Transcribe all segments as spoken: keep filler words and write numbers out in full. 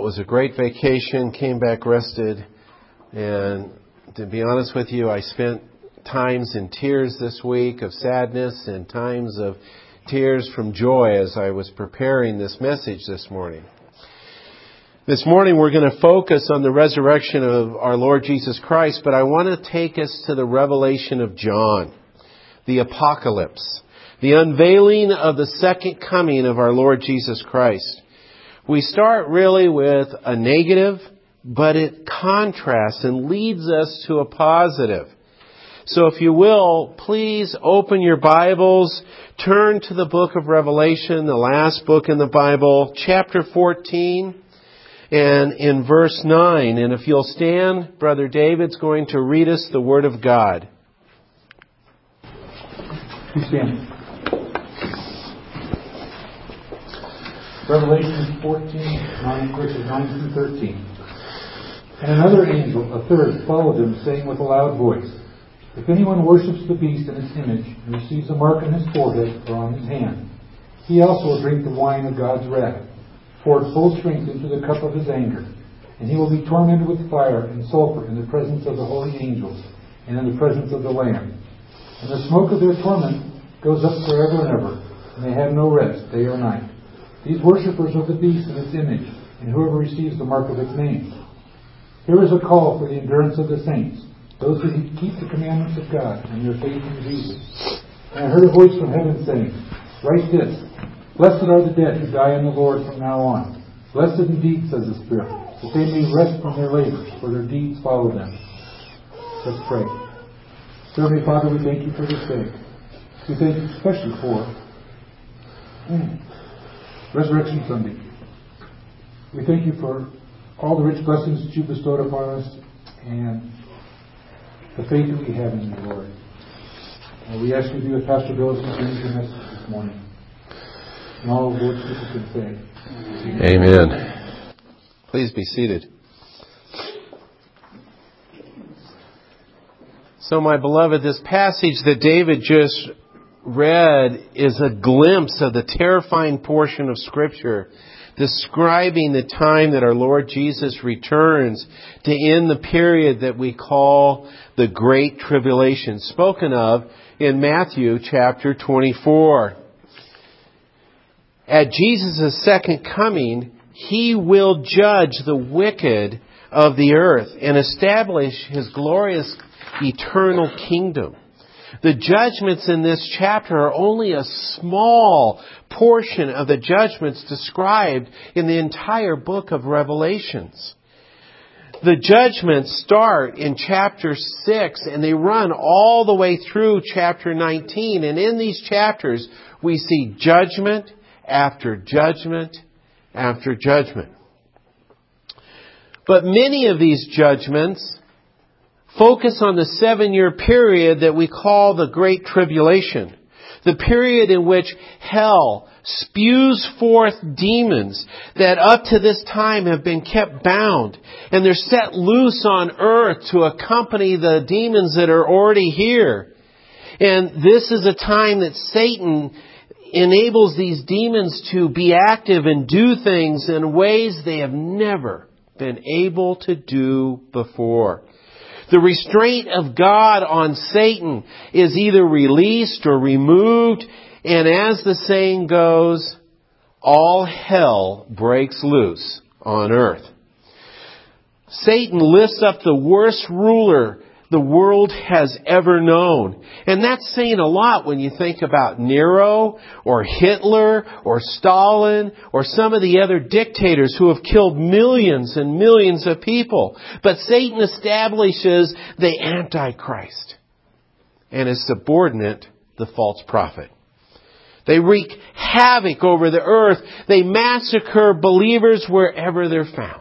it was a great vacation, came back rested, and to be honest with you, I spent times in tears this week of sadness and times of tears from joy as I was preparing this message this morning. This morning we're going to focus on the resurrection of our Lord Jesus Christ, but I want to take us to the revelation of John, the apocalypse, the unveiling of the second coming of our Lord Jesus Christ. We start really with a negative, but it contrasts and leads us to a positive. So if you will, please open your Bibles, turn to the book of Revelation, the last book in the Bible, chapter fourteen, and in verse nine. And if you'll stand, Brother David's going to read us the Word of God. Please stand. Revelation fourteen, nine, verses nine through thirteen. And another angel, a third, followed him, saying with a loud voice, "If anyone worships the beast and its image, and receives a mark on his forehead or on his hand, he also will drink the wine of God's wrath, poured full strength into the cup of his anger. And he will be tormented with fire and sulfur in the presence of the holy angels, and in the presence of the Lamb. And the smoke of their torment goes up forever and ever, and they have no rest day or night. These worshippers of the beast and its image, and whoever receives the mark of its name. Here is a call for the endurance of the saints, those who keep the commandments of God and their faith in Jesus. And I heard a voice from heaven saying, Write this, Blessed are the dead who die in the Lord from now on. Blessed indeed, says the Spirit, that they may rest from their labors, for their deeds follow them." Let's pray. Heavenly Father, we thank you for this day. We thank you especially for mm, Resurrection Sunday. We thank you for all the rich blessings that you bestowed upon us and the faith that we have in you, Lord. And we ask you to be with Pastor Bill as he brings your message this morning. And all of the words people can say. Amen. Amen. Please be seated. So, my beloved, this passage that David just read is a glimpse of the terrifying portion of Scripture describing the time that our Lord Jesus returns to end the period that we call the Great Tribulation, spoken of in Matthew chapter twenty-four. At Jesus' second coming, He will judge the wicked of the earth and establish His glorious eternal kingdom. The judgments in this chapter are only a small portion of the judgments described in the entire book of Revelations. The judgments start in chapter six and they run all the way through chapter nineteen. And in these chapters, we see judgment after judgment after judgment. But many of these judgments focus on the seven-year period that we call the Great Tribulation. The period in which hell spews forth demons that up to this time have been kept bound. And they're set loose on earth to accompany the demons that are already here. And this is a time that Satan enables these demons to be active and do things in ways they have never been able to do before. The restraint of God on Satan is either released or removed, and as the saying goes, all hell breaks loose on earth. Satan lifts up the worst ruler the world has ever known. And that's saying a lot when you think about Nero or Hitler or Stalin or some of the other dictators who have killed millions and millions of people. But Satan establishes the Antichrist and his subordinate, the false prophet. They wreak havoc over the earth. They massacre believers wherever they're found.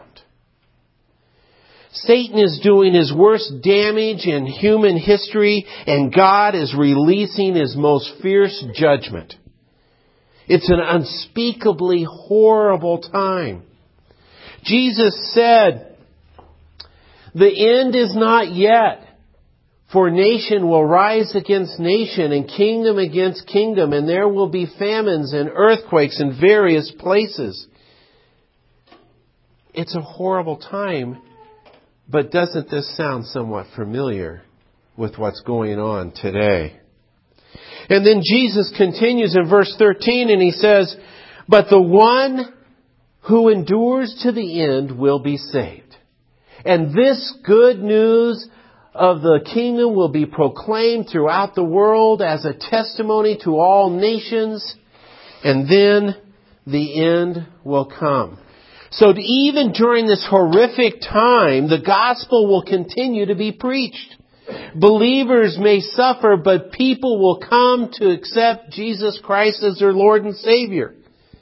Satan is doing his worst damage in human history, and God is releasing His most fierce judgment. It's an unspeakably horrible time. Jesus said, "The end is not yet, for nation will rise against nation and kingdom against kingdom, and there will be famines and earthquakes in various places." it's a horrible time, but doesn't this sound somewhat familiar with what's going on today? And then Jesus continues in verse thirteen and He says, "But the one who endures to the end will be saved. And this good news of the kingdom will be proclaimed throughout the world as a testimony to all nations, and then the end will come." So even during this horrific time, the gospel will continue to be preached. Believers may suffer, but people will come to accept Jesus Christ as their Lord and Savior.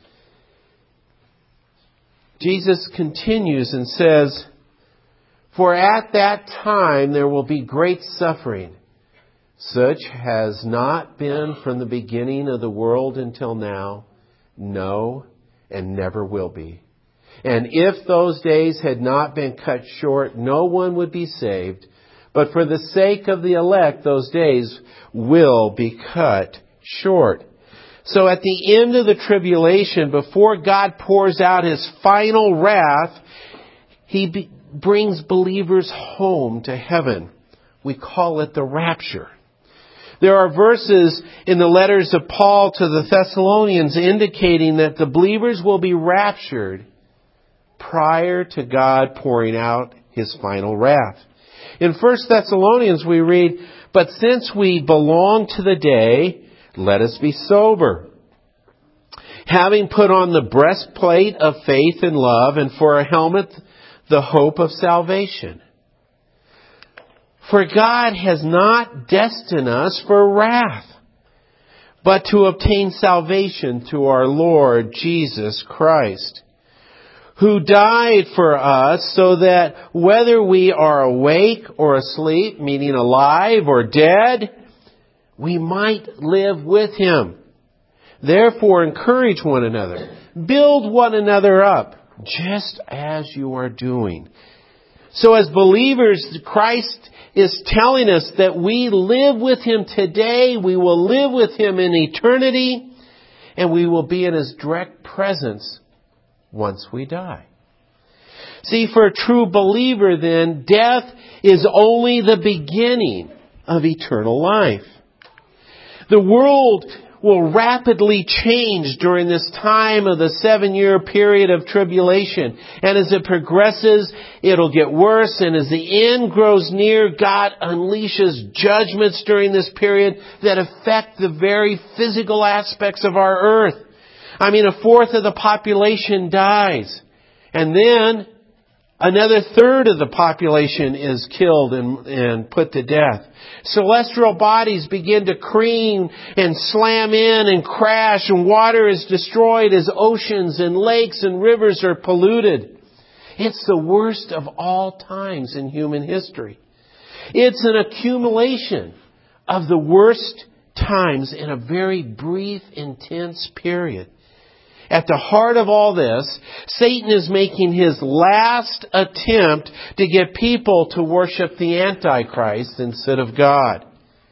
Jesus continues and says, "For at that time there will be great suffering. Such has not been from the beginning of the world until now, no, and never will be. And if those days had not been cut short, no one would be saved. But for the sake of the elect, those days will be cut short." So at the end of the tribulation, before God pours out His final wrath, He be- brings believers home to heaven. We call it the rapture. There are verses in the letters of Paul to the Thessalonians indicating that the believers will be raptured prior to God pouring out His final wrath. In First Thessalonians we read, "But since we belong to the day, let us be sober, having put on the breastplate of faith and love, and for a helmet the hope of salvation. For God has not destined us for wrath, but to obtain salvation through our Lord Jesus Christ, who died for us, so that whether we are awake or asleep," meaning alive or dead, "we might live with Him. Therefore encourage one another, build one another up, just as you are doing." So as believers, Christ is telling us that we live with Him today, we will live with Him in eternity, and we will be in His direct presence once we die. See, for a true believer then, death is only the beginning of eternal life. The world will rapidly change during this time of the seven-year period of tribulation. And as it progresses, it'll get worse. And as the end grows near, God unleashes judgments during this period that affect the very physical aspects of our earth. I mean, a fourth of the population dies. And then another third of the population is killed and, and put to death. Celestial bodies begin to cream and slam in and crash, and water is destroyed as oceans and lakes and rivers are polluted. It's the worst of all times in human history. It's an accumulation of the worst times in a very brief, intense period. At the heart of all this, Satan is making his last attempt to get people to worship the Antichrist instead of God.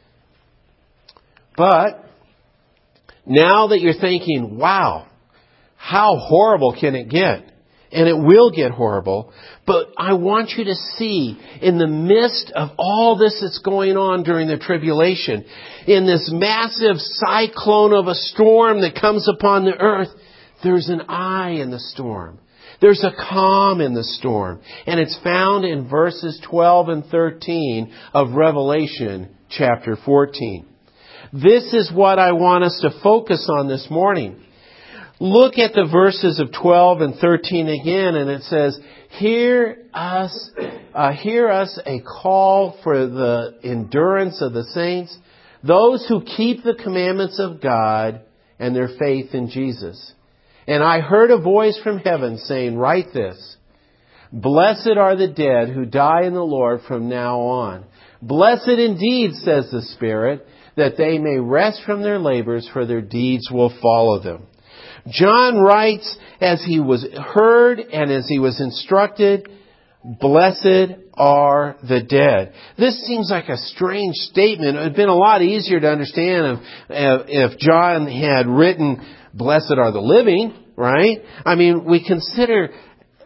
But now that you're thinking, wow, how horrible can it get? And it will get horrible. But I want you to see, in the midst of all this that's going on during the tribulation, in this massive cyclone of a storm that comes upon the earth, there's an eye in the storm. There's a calm in the storm. And it's found in verses twelve and thirteen of Revelation chapter fourteen. This is what I want us to focus on this morning. Look at the verses of twelve and thirteen again, and it says, Hear us, uh, hear us a call for the endurance of the saints, those who keep the commandments of God and their faith in Jesus. And I heard a voice from heaven saying, Write this, Blessed are the dead who die in the Lord from now on. Blessed indeed, says the Spirit, that they may rest from their labors, for their deeds will follow them. John writes, as he was heard and as he was instructed, Blessed are the dead. This seems like a strange statement. It would have been a lot easier to understand if, if John had written, Blessed are the living, right? I mean, we consider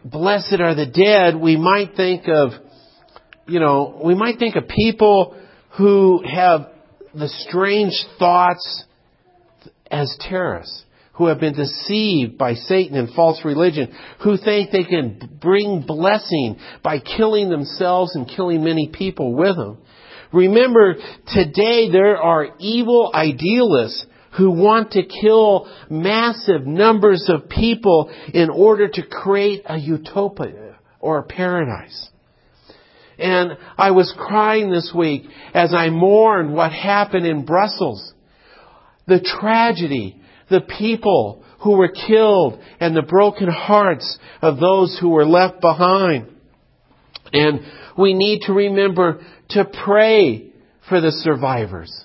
blessed are the dead, we might think of, you know, we might think of people who have the strange thoughts as terrorists, who have been deceived by Satan and false religion, who think they can bring blessing by killing themselves and killing many people with them. Remember, today there are evil idealists who want to kill massive numbers of people in order to create a utopia or a paradise. And I was crying this week as I mourned what happened in Brussels. The tragedy, the people who were killed, and the broken hearts of those who were left behind. And we need to remember to pray for the survivors.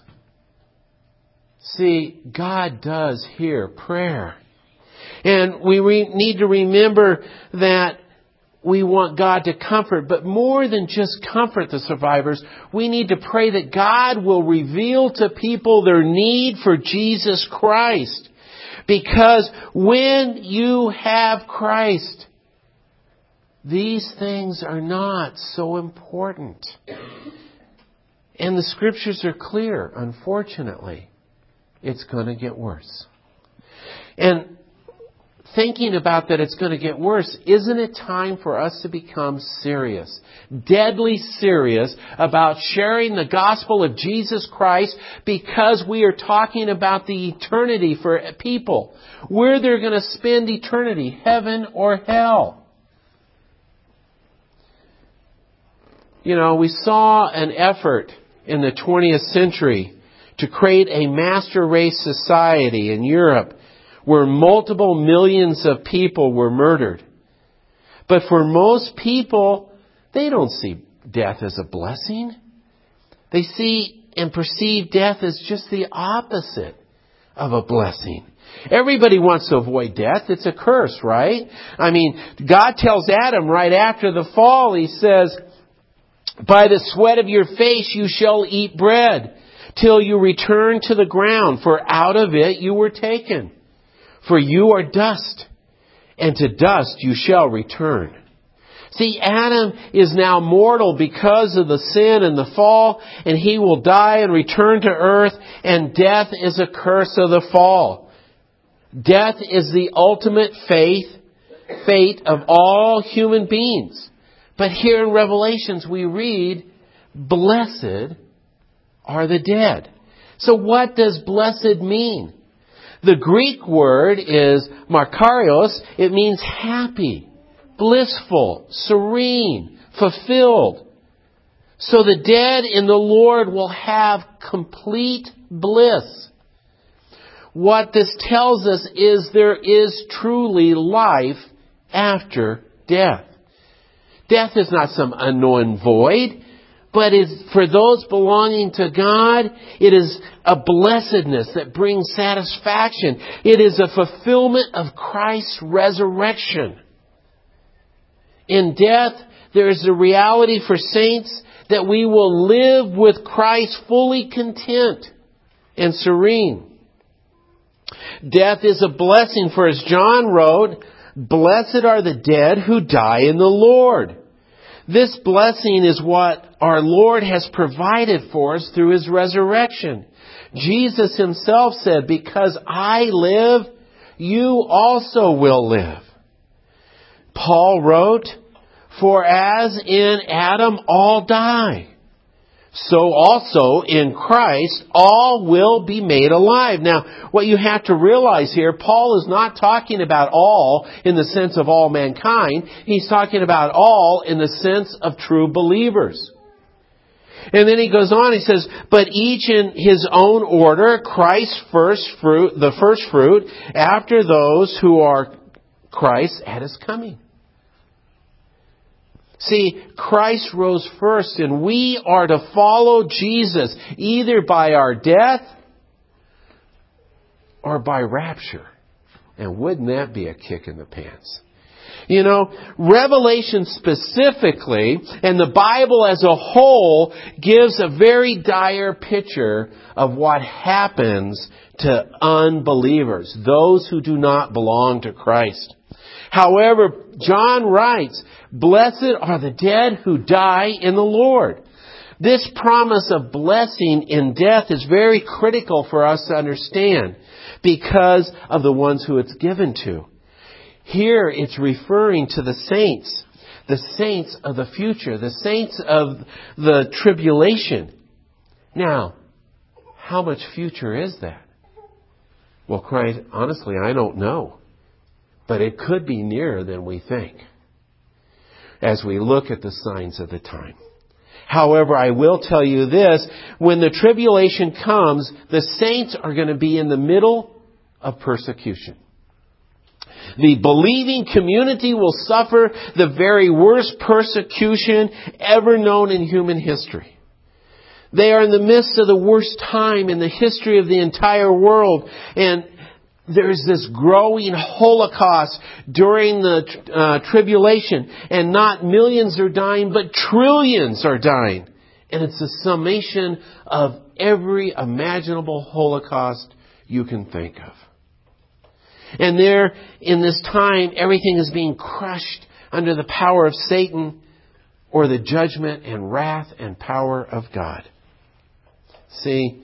See, God does hear prayer. And we re- need to remember that we want God to comfort, but more than just comfort the survivors, we need to pray that God will reveal to people their need for Jesus Christ. Because when you have Christ, these things are not so important. And the Scriptures are clear, unfortunately. It's going to get worse. And thinking about that it's going to get worse, isn't it time for us to become serious, deadly serious about sharing the gospel of Jesus Christ, because we are talking about the eternity for people, where they're going to spend eternity, heaven or hell. You know, we saw an effort in the twentieth century to create a master race society in Europe where multiple millions of people were murdered. But for most people, they don't see death as a blessing. They see and perceive death as just the opposite of a blessing. Everybody wants to avoid death. It's a curse, right? I mean, God tells Adam right after the fall, He says, "By the sweat of your face you shall eat bread, till you return to the ground, for out of it you were taken. For you are dust, and to dust you shall return." See, Adam is now mortal because of the sin and the fall, and he will die and return to earth, and death is a curse of the fall. Death is the ultimate faith, fate of all human beings. But here in Revelations we read, "Blessed are the dead." So what does blessed mean? The Greek word is makarios. It means happy, blissful, serene, fulfilled. So the dead in the Lord will have complete bliss. What this tells us is there is truly life after death. Death is not some unknown void, but is for those belonging to God, it is a blessedness that brings satisfaction. It is a fulfillment of Christ's resurrection. In death, there is a reality for saints that we will live with Christ fully content and serene. Death is a blessing, for as John wrote, "Blessed are the dead who die in the Lord." This blessing is what our Lord has provided for us through His resurrection. Jesus Himself said, "Because I live, you also will live." Paul wrote, "For as in Adam all die, so also in Christ all will be made alive." Now, what you have to realize here, Paul is not talking about all in the sense of all mankind. He's talking about all in the sense of true believers. And then he goes on, he says, "But each in his own order, Christ's first fruit, the first fruit, after those who are Christ at His coming." See, Christ rose first, and we are to follow Jesus either by our death or by rapture. And wouldn't that be a kick in the pants? You know, Revelation specifically, and the Bible as a whole, gives a very dire picture of what happens to unbelievers, those who do not belong to Christ. However, John writes, "Blessed are the dead who die in the Lord." This promise of blessing in death is very critical for us to understand because of the ones who it's given to. Here it's referring to the saints, the saints of the future, the saints of the tribulation. Now, how much future is that? Well, quite honestly, I don't know. But it could be nearer than we think as we look at the signs of the time. However, I will tell you this, when the tribulation comes, the saints are going to be in the middle of persecution. The believing community will suffer the very worst persecution ever known in human history. They are in the midst of the worst time in the history of the entire world, and there's this growing Holocaust during the uh, tribulation, and not millions are dying, but trillions are dying. And it's a summation of every imaginable Holocaust you can think of. And there, in this time, everything is being crushed under the power of Satan or the judgment and wrath and power of God. See,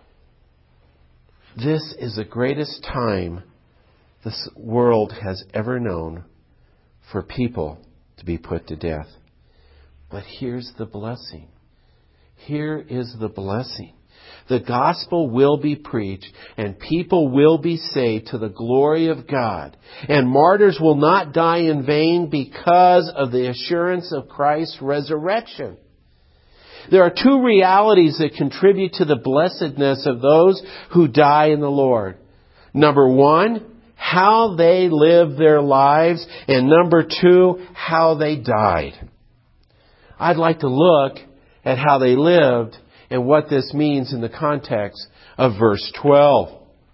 this is the greatest time this world has ever known for people to be put to death. But here's the blessing. Here is the blessing. The gospel will be preached and people will be saved to the glory of God. And martyrs will not die in vain because of the assurance of Christ's resurrection. There are two realities that contribute to the blessedness of those who die in the Lord. Number one, how they live their lives. And number two, how they died. I'd like to look at how they lived and what this means in the context of verse twelve.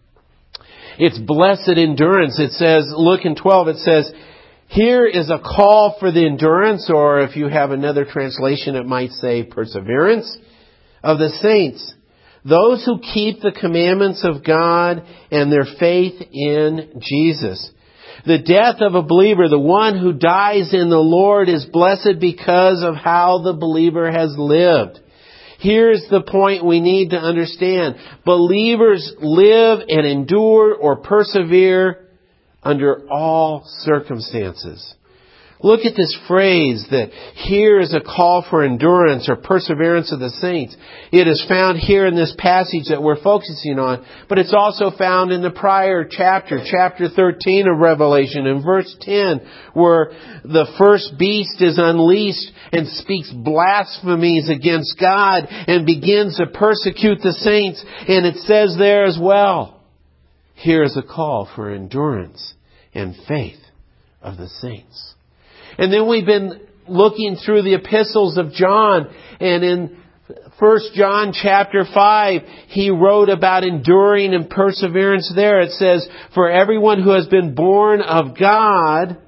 It's blessed endurance. It says, look in twelve, it says, here is a call for the endurance, or if you have another translation, it might say perseverance of the saints. Those who keep the commandments of God and their faith in Jesus. The death of a believer, the one who dies in the Lord, is blessed because of how the believer has lived. Here's the point we need to understand. Believers live and endure or persevere under all circumstances. Look at this phrase that here is a call for endurance or perseverance of the saints. It is found here in this passage that we're focusing on, but it's also found in the prior chapter, chapter thirteen of Revelation, in verse ten, where the first beast is unleashed and speaks blasphemies against God and begins to persecute the saints. And it says there as well, here is a call for endurance and faith of the saints. And then we've been looking through the epistles of John, and in First John chapter five, he wrote about enduring and perseverance there. It says, for everyone who has been born of God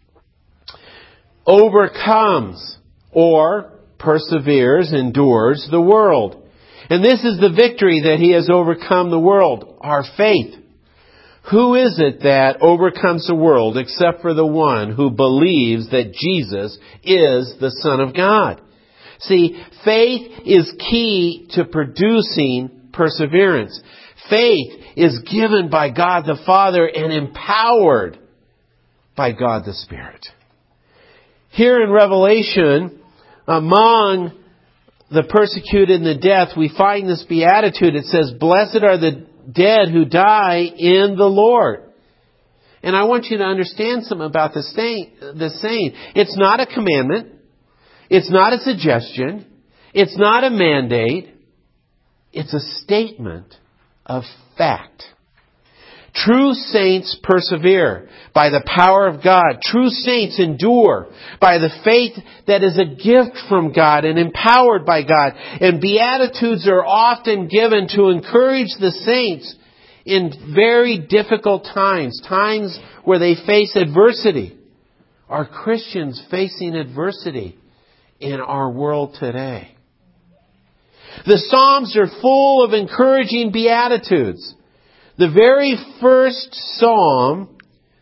overcomes or perseveres, endures the world. And this is the victory that he has overcome the world, our faith. Who is it that overcomes the world except for the one who believes that Jesus is the Son of God? See, faith is key to producing perseverance. Faith is given by God the Father and empowered by God the Spirit. Here in Revelation, among the persecuted and the death, we find this beatitude. It says, blessed are the dead who die in the Lord. And I want you to understand something about the saying. The saying. It's not a commandment. It's not a suggestion. It's not a mandate. It's a statement of fact. True saints persevere by the power of God. True saints endure by the faith that is a gift from God and empowered by God. And beatitudes are often given to encourage the saints in very difficult times, times where they face adversity. Are Christians facing adversity in our world today? The Psalms are full of encouraging beatitudes. The very first psalm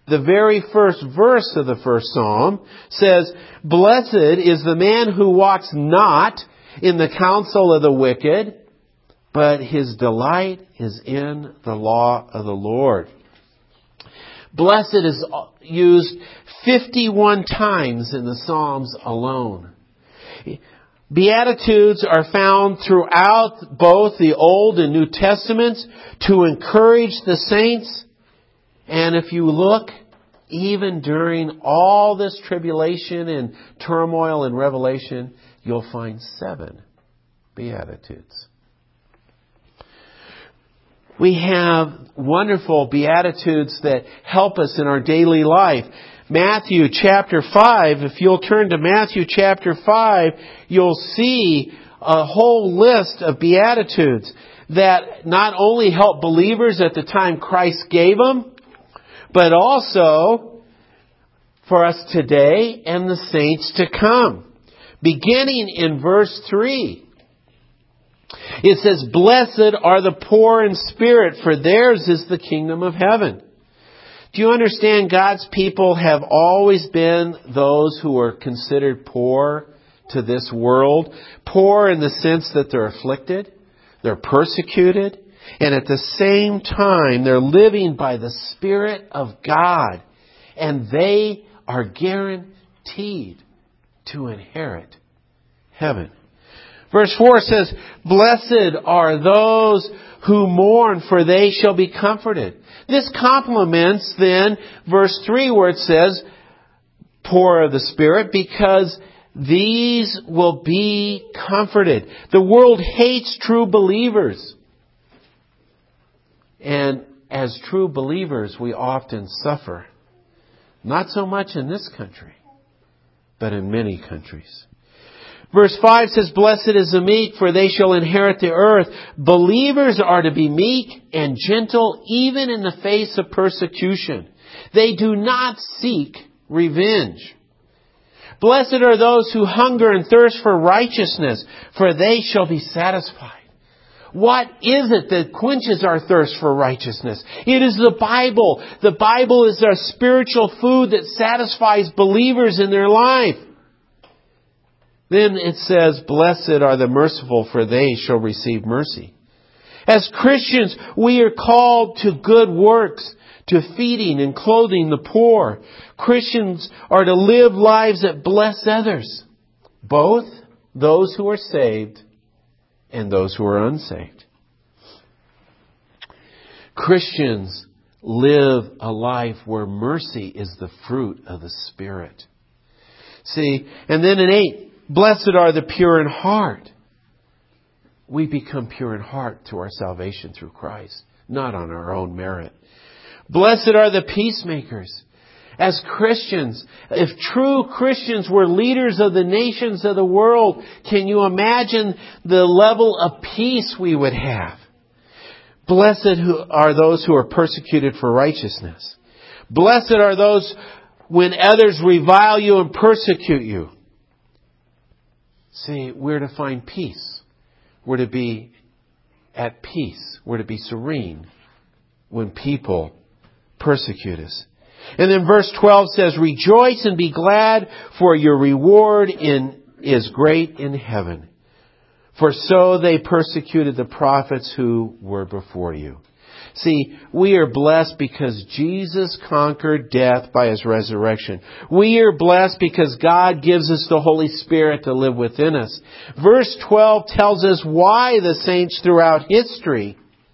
the very first verse of the first psalm says, "Blessed is the man who walks not in the counsel of the wicked, but his delight is in the law of the Lord." Blessed is used fifty-one times in the Psalms alone. Beatitudes are found throughout both the Old and New Testaments to encourage the saints. And if you look, even during all this tribulation and turmoil and revelation, you'll find seven Beatitudes. We have wonderful Beatitudes that help us in our daily life. Matthew chapter five, if you'll turn to Matthew chapter five, you'll see a whole list of Beatitudes that not only help believers at the time Christ gave them, but also for us today and the saints to come. Beginning in verse three. It says, "Blessed are the poor in spirit, for theirs is the kingdom of heaven." Do you understand God's people have always been those who are considered poor to this world? Poor in the sense that they're afflicted, they're persecuted, and at the same time they're living by the Spirit of God, and they are guaranteed to inherit heaven. Verse four says, "Blessed are those who mourn, for they shall be comforted." This complements then verse three where it says, "Poor of the spirit," because these will be comforted. The world hates true believers. And as true believers, we often suffer. Not so much in this country, but in many countries. Verse five says, "Blessed is the meek, for they shall inherit the earth." Believers are to be meek and gentle even in the face of persecution. They do not seek revenge. "Blessed are those who hunger and thirst for righteousness, for they shall be satisfied." What is it that quenches our thirst for righteousness? It is the Bible. The Bible is our spiritual food that satisfies believers in their life. Then it says, "Blessed are the merciful, for they shall receive mercy." As Christians, we are called to good works, to feeding and clothing the poor. Christians are to live lives that bless others, both those who are saved and those who are unsaved. Christians live a life where mercy is the fruit of the Spirit. See, and then in eight, "Blessed are the pure in heart." We become pure in heart through our salvation through Christ, not on our own merit. "Blessed are the peacemakers." As Christians, if true Christians were leaders of the nations of the world, can you imagine the level of peace we would have? "Blessed are those who are persecuted for righteousness." Blessed are those when others revile you and persecute you. See, we're to find peace. We're to be at peace. We're to be serene when people persecute us. And then verse twelve says, "Rejoice and be glad, for your reward in, is great in heaven. For so they persecuted the prophets who were before you." See, we are blessed because Jesus conquered death by His resurrection. We are blessed because God gives us the Holy Spirit to live within us. Verse twelve tells us why the saints throughout history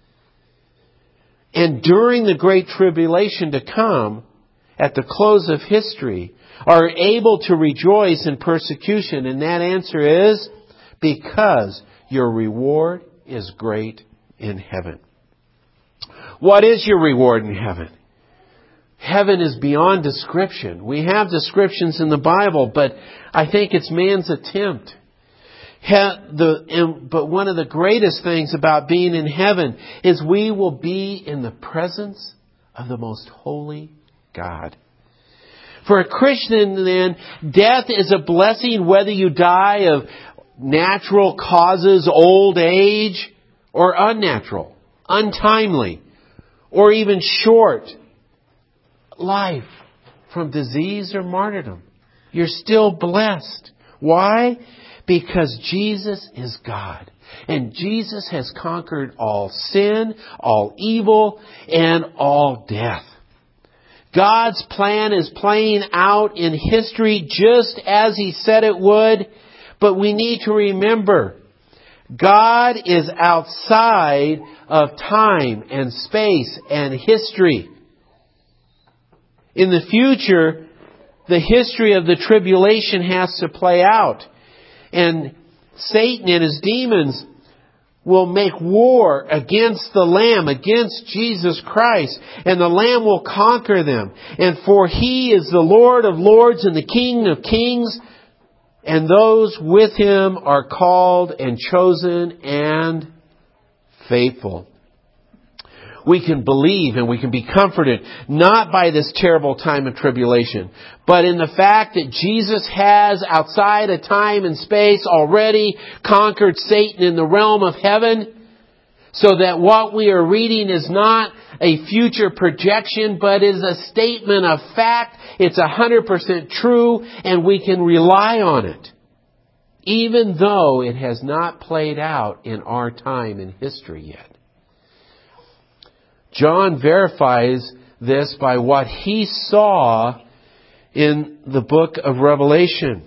and during the great tribulation to come, at the close of history, are able to rejoice in persecution. And that answer is because your reward is great in heaven. What is your reward in heaven? Heaven is beyond description. We have descriptions in the Bible, but I think it's man's attempt. He, the, but one of the greatest things about being in heaven is we will be in the presence of the most holy God. For a Christian, then, death is a blessing whether you die of natural causes, old age, or unnatural, untimely, or even short life from disease or martyrdom. You're still blessed. Why? Because Jesus is God. And Jesus has conquered all sin, all evil, and all death. God's plan is playing out in history just as He said it would. But we need to remember, God is outside of time and space and history. In the future, the history of the tribulation has to play out. And Satan and his demons will make war against the Lamb, against Jesus Christ. And the Lamb will conquer them. And for He is the Lord of lords and the King of kings. And those with Him are called and chosen and faithful. We can believe and we can be comforted not by this terrible time of tribulation, but in the fact that Jesus has, outside of time and space, already conquered Satan in the realm of heaven, so that what we are reading is not a future projection, but is a statement of fact. It's one hundred percent true, and we can rely on it, even though it has not played out in our time in history yet. John verifies this by what he saw in the book of Revelation.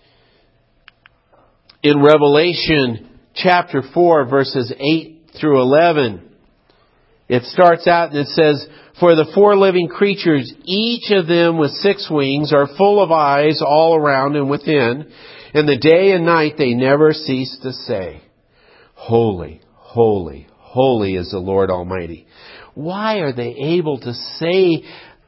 In Revelation chapter four, verses eight through eleven, it starts out and it says, "For the four living creatures, each of them with six wings, are full of eyes all around and within, and the day and night they never cease to say, 'Holy, holy, holy is the Lord Almighty.'" Why are they able to say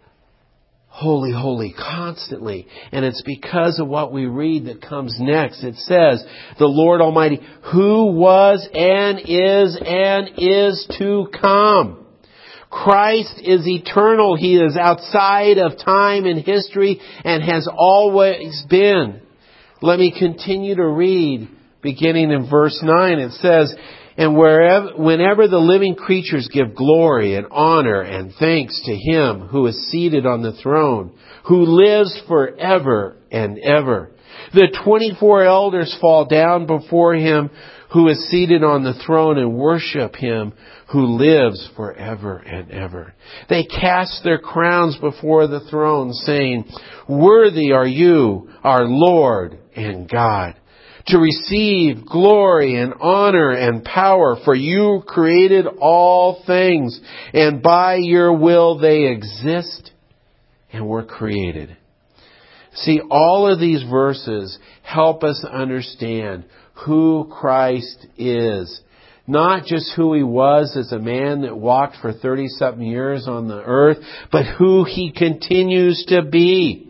holy, holy constantly? And it's because of what we read that comes next. It says, the Lord Almighty, who was and is and is to come. Christ is eternal. He is outside of time and history and has always been. Let me continue to read, beginning in verse nine. It says, "And wherever, whenever the living creatures give glory and honor and thanks to Him who is seated on the throne, who lives forever and ever, the twenty-four elders fall down before Him who is seated on the throne and worship Him who lives forever and ever. They cast their crowns before the throne, saying, 'Worthy are you, our Lord and God, to receive glory and honor and power, for you created all things, and by your will they exist and were created.'" See, all of these verses help us understand who Christ is. Not just who He was as a man that walked for thirty-something years on the earth, but who He continues to be.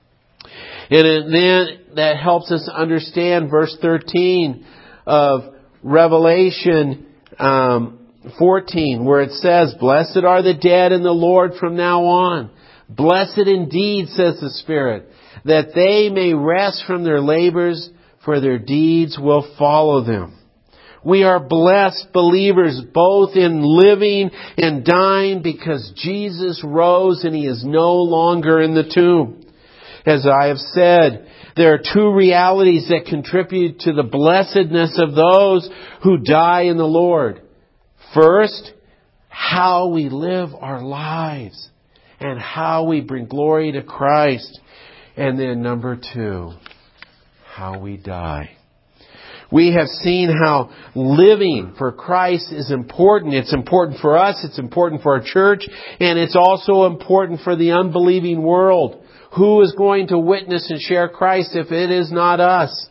And then that helps us understand verse thirteen of Revelation um, fourteen, where it says, "Blessed are the dead in the Lord from now on. Blessed indeed, says the Spirit, that they may rest from their labors, for their deeds will follow them." We are blessed believers both in living and dying because Jesus rose and He is no longer in the tomb. As I have said, there are two realities that contribute to the blessedness of those who die in the Lord. First, how we live our lives and how we bring glory to Christ. And then number two, how we die. We have seen how living for Christ is important. It's important for us, it's important for our church, and it's also important for the unbelieving world. Who is going to witness and share Christ if it is not us?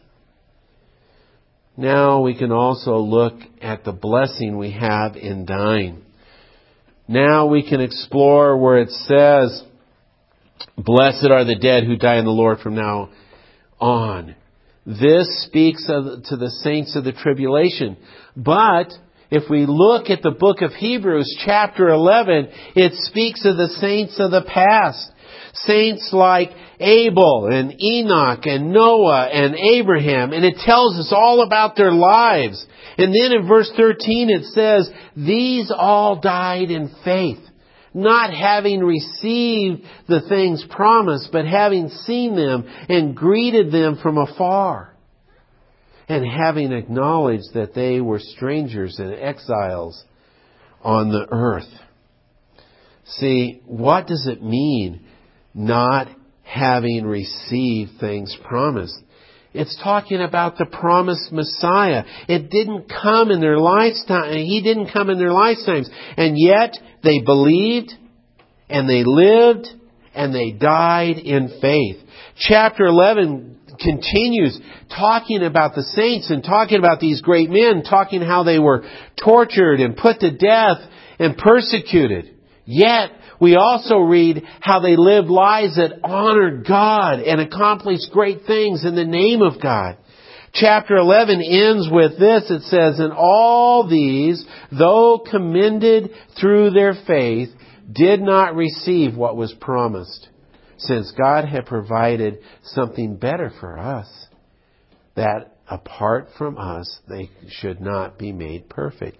Now we can also look at the blessing we have in dying. Now we can explore where it says, "Blessed are the dead who die in the Lord from now on." This speaks of, to the saints of the tribulation. But if we look at the book of Hebrews chapter eleven, it speaks of the saints of the past. Saints like Abel and Enoch and Noah and Abraham. And it tells us all about their lives. And then in verse thirteen it says, "These all died in faith, not having received the things promised, but having seen them and greeted them from afar, and having acknowledged that they were strangers and exiles on the earth. See, what does it mean, not having received things promised? It's talking about the promised Messiah. It didn't come in their lifetime. He didn't come in their lifetimes. And yet they believed and they lived and they died in faith. Chapter eleven continues talking about the saints and talking about these great men, talking how they were tortured and put to death and persecuted. Yet, we also read how they lived lives that honored God and accomplished great things in the name of God. Chapter eleven ends with this. It says, "And all these, though commended through their faith, did not receive what was promised, since God had provided something better for us, that apart from us, they should not be made perfect."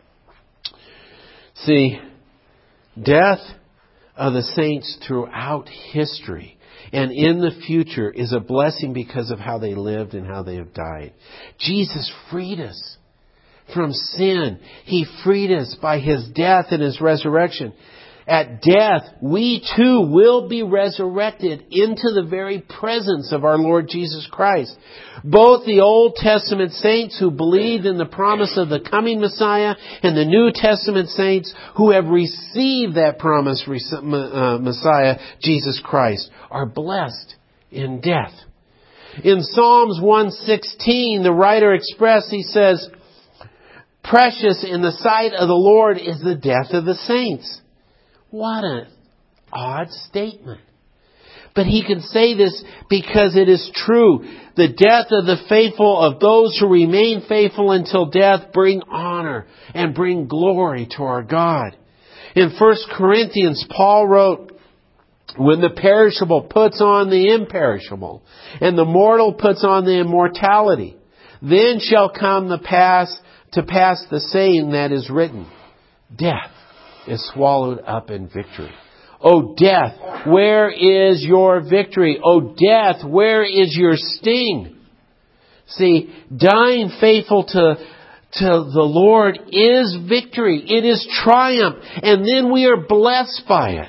See, death of the saints throughout history and in the future is a blessing because of how they lived and how they have died. Jesus freed us from sin. He freed us by His death and His resurrection. At death, we too will be resurrected into the very presence of our Lord Jesus Christ. Both the Old Testament saints who believed in the promise of the coming Messiah and the New Testament saints who have received that promised Messiah, Jesus Christ, are blessed in death. In Psalms one sixteen, the writer expressed, he says, "Precious in the sight of the Lord is the death of the saints." What an odd statement. But he can say this because it is true. The death of the faithful, of those who remain faithful until death, bring honor and bring glory to our God. In First Corinthians, Paul wrote, "When the perishable puts on the imperishable, and the mortal puts on the immortality, then shall come the pass to pass the saying that is written, death is swallowed up in victory. O death, where is your victory? O death, where is your sting?" See, dying faithful to, to the Lord is victory. It is triumph. And then we are blessed by it.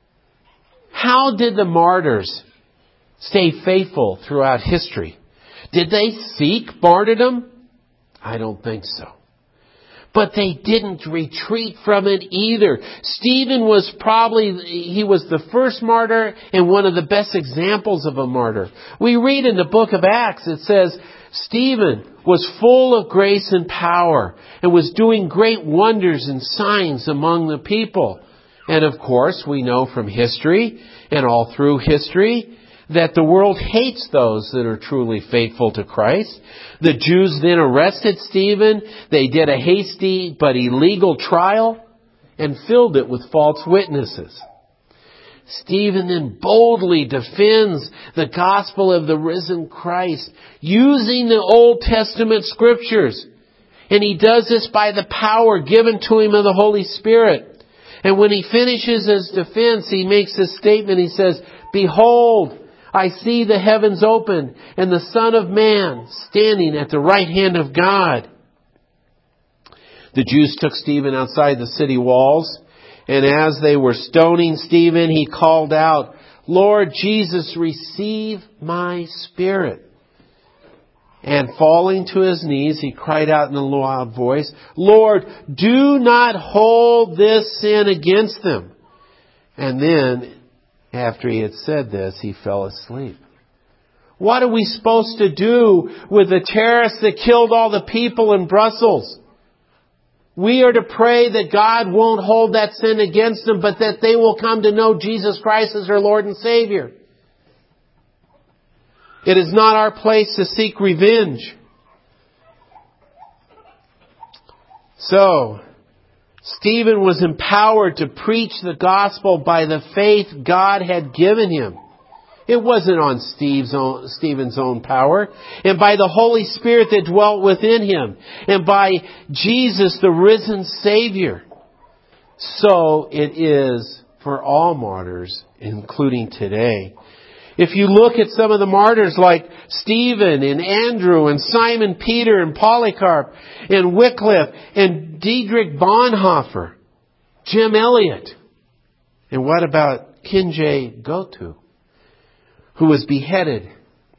How did the martyrs stay faithful throughout history? Did they seek martyrdom? I don't think so. But they didn't retreat from it either. Stephen was probably, he was the first martyr and one of the best examples of a martyr. We read in the book of Acts, it says, Stephen was full of grace and power and was doing great wonders and signs among the people. And of course, we know from history and all through history that the world hates those that are truly faithful to Christ. The Jews then arrested Stephen. They did a hasty but illegal trial and filled it with false witnesses. Stephen then boldly defends the gospel of the risen Christ using the Old Testament scriptures. And he does this by the power given to him of the Holy Spirit. And when he finishes his defense, he makes this statement. He says, "Behold, I see the heavens open and the Son of Man standing at the right hand of God." The Jews took Stephen outside the city walls, and as they were stoning Stephen, he called out, "Lord Jesus, receive my spirit." And falling to his knees, he cried out in a loud voice, "Lord, do not hold this sin against them." And then, after he had said this, he fell asleep. What are we supposed to do with the terrorists that killed all the people in Brussels? We are to pray that God won't hold that sin against them, but that they will come to know Jesus Christ as their Lord and Savior. It is not our place to seek revenge. So, Stephen was empowered to preach the gospel by the faith God had given him. It wasn't on Steve's own, Stephen's own power. And by the Holy Spirit that dwelt within him. And by Jesus, the risen Savior. so it is for all martyrs, including today. If you look at some of the martyrs like Stephen and Andrew and Simon Peter and Polycarp and Wycliffe and Dietrich Bonhoeffer, Jim Elliot, and what about Kinjay Goto, who was beheaded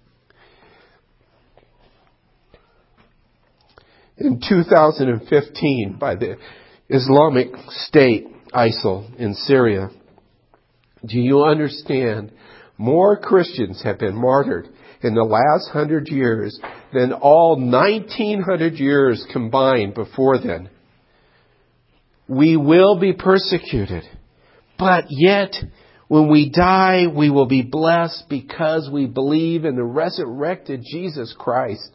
in two thousand fifteen by the Islamic State, I S I L, in Syria? Do you understand? More Christians have been martyred in the last hundred years than all nineteen hundred years combined before then. We will be persecuted, but yet when we die, we will be blessed because we believe in the resurrected Jesus Christ.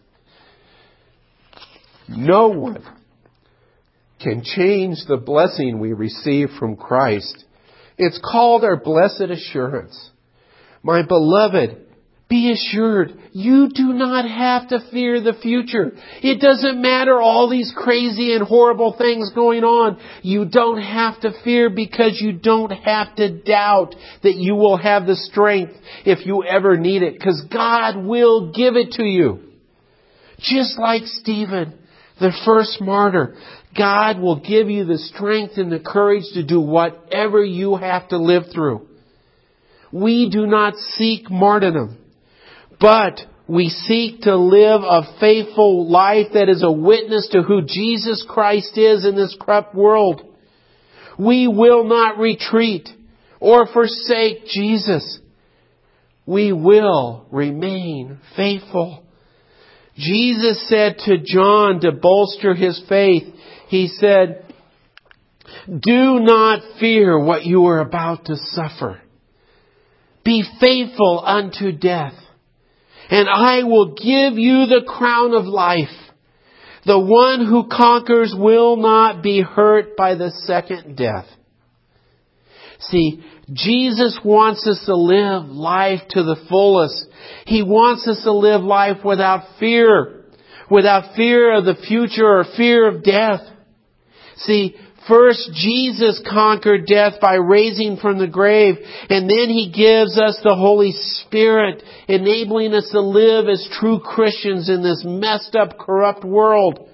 No one can change the blessing we receive from Christ. It's called our blessed assurance. My beloved, be assured, you do not have to fear the future. It doesn't matter all these crazy and horrible things going on. You don't have to fear because you don't have to doubt that you will have the strength if you ever need it, because God will give it to you. Just like Stephen, the first martyr, God will give you the strength and the courage to do whatever you have to live through. We do not seek martyrdom, but we seek to live a faithful life that is a witness to who Jesus Christ is in this corrupt world. We will not retreat or forsake Jesus. We will remain faithful. Jesus said to John to bolster his faith, He said, "Do not fear what you are about to suffer. Be faithful unto death, and I will give you the crown of life. The one who conquers will not be hurt by the second death." See, Jesus wants us to live life to the fullest. He wants us to live life without fear, without fear of the future or fear of death. See, first, Jesus conquered death by raising from the grave, and then He gives us the Holy Spirit, enabling us to live as true Christians in this messed up, corrupt world.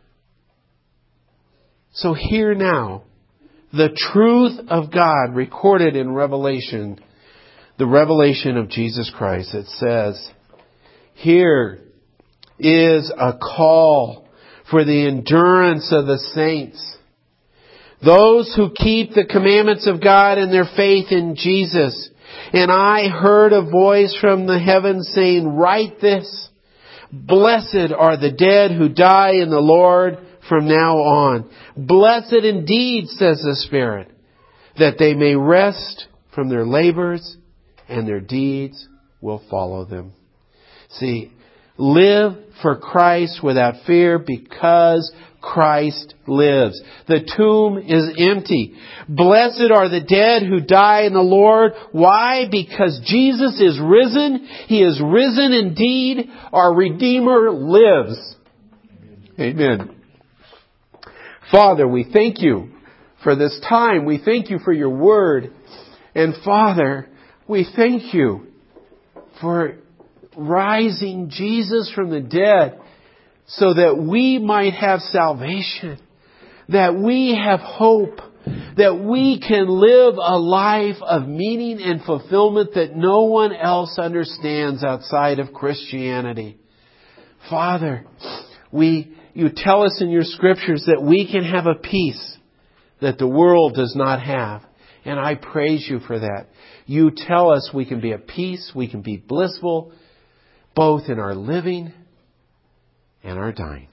So hear now the truth of God recorded in Revelation, the revelation of Jesus Christ. It says, here is a call for the endurance of the saints. Those who keep the commandments of God and their faith in Jesus. And I heard a voice from the heavens saying, "Write this. Blessed are the dead who die in the Lord from now on. Blessed indeed, says the Spirit, that they may rest from their labors and their deeds will follow them." See, live for Christ without fear because Christ lives. The tomb is empty. Blessed are the dead who die in the Lord. Why? Because Jesus is risen. He is risen indeed. Our Redeemer lives. Amen. Father, we thank you for this time. We thank you for your word. And Father, we thank you for rising Jesus from the dead so that we might have salvation, that we have hope, that we can live a life of meaning and fulfillment that no one else understands outside of Christianity. Father, we, you tell us in your scriptures that we can have a peace that the world does not have. And I praise you for that. You tell us we can be at peace, we can be blissful, both in our living and our dying.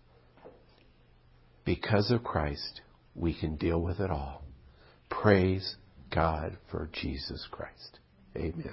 Because of Christ, we can deal with it all. Praise God for Jesus Christ. Amen.